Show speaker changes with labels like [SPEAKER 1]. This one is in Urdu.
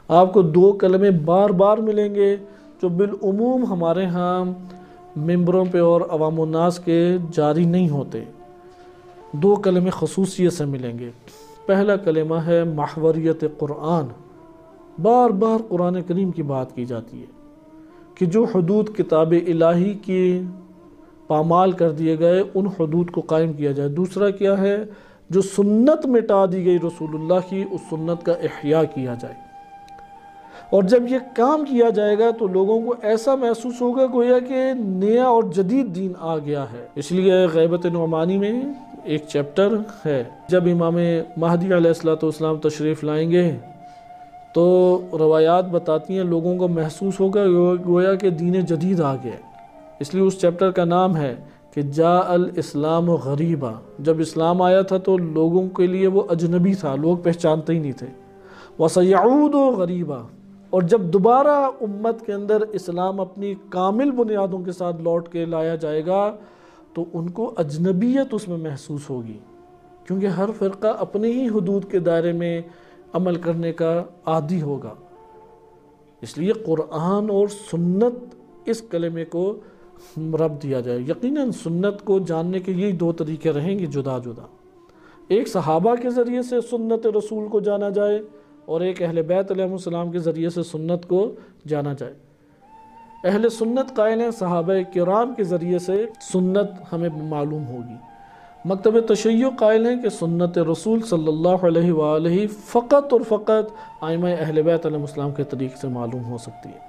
[SPEAKER 1] آپ کو 2 کلمے بار بار ملیں گے جو بالعموم ہمارے ہاں ممبروں پہ اور عوام الناس کے جاری نہیں ہوتے۔ 2 کلمے خصوصیت سے ملیں گے۔ پہلا کلمہ ہے محوریت قرآن۔ بار بار قرآن کریم کی بات کی جاتی ہے کہ جو حدود کتاب الہی کی پامال کر دیے گئے ان حدود کو قائم کیا جائے۔ دوسرا کیا ہے؟ جو سنت مٹا دی گئی رسول اللہ کی، اس سنت کا احیاء کیا جائے۔ اور جب یہ کام کیا جائے گا تو لوگوں کو ایسا محسوس ہوگا گویا کہ نیا اور جدید دین آ گیا ہے۔ اس لیے غیبت نعمانی میں ایک چیپٹر ہے، جب امام مہدی علیہ السلام تشریف لائیں گے تو روایات بتاتی ہیں لوگوں کو محسوس ہوگا گویا کہ دین جدید آ گیا۔ اس لیے اس چیپٹر کا نام ہے کہ جاء الاسلام غریبا۔ جب اسلام آیا تھا تو لوگوں کے لیے وہ اجنبی تھا، لوگ پہچانتے ہی نہیں تھے۔ وَسَيَعُودُ غریبا، اور جب دوبارہ امت کے اندر اسلام اپنی کامل بنیادوں کے ساتھ لوٹ کے لایا جائے گا تو ان کو اجنبیت اس میں محسوس ہوگی، کیونکہ ہر فرقہ اپنے ہی حدود کے دائرے میں عمل کرنے کا عادی ہوگا۔ اس لیے قرآن اور سنت اس کلمے کو رب دیا جائے۔ یقیناً سنت کو جاننے کے یہی 2 طریقے رہیں گے جدا جدا۔ ایک صحابہ کے ذریعے سے سنت رسول کو جانا جائے، اور ایک اہل بیت علیہ السلام کے ذریعے سے سنت کو جانا جائے۔ اہل سنت قائل ہیں صحابہ کرام کے ذریعے سے سنت ہمیں معلوم ہوگی۔ مکتب تشیع قائل ہیں کہ سنت رسول صلی اللہ علیہ وآلہ فقط اور فقط ائمہ اہل بیت علیہ السلام کے طریق سے معلوم ہو سکتی ہے۔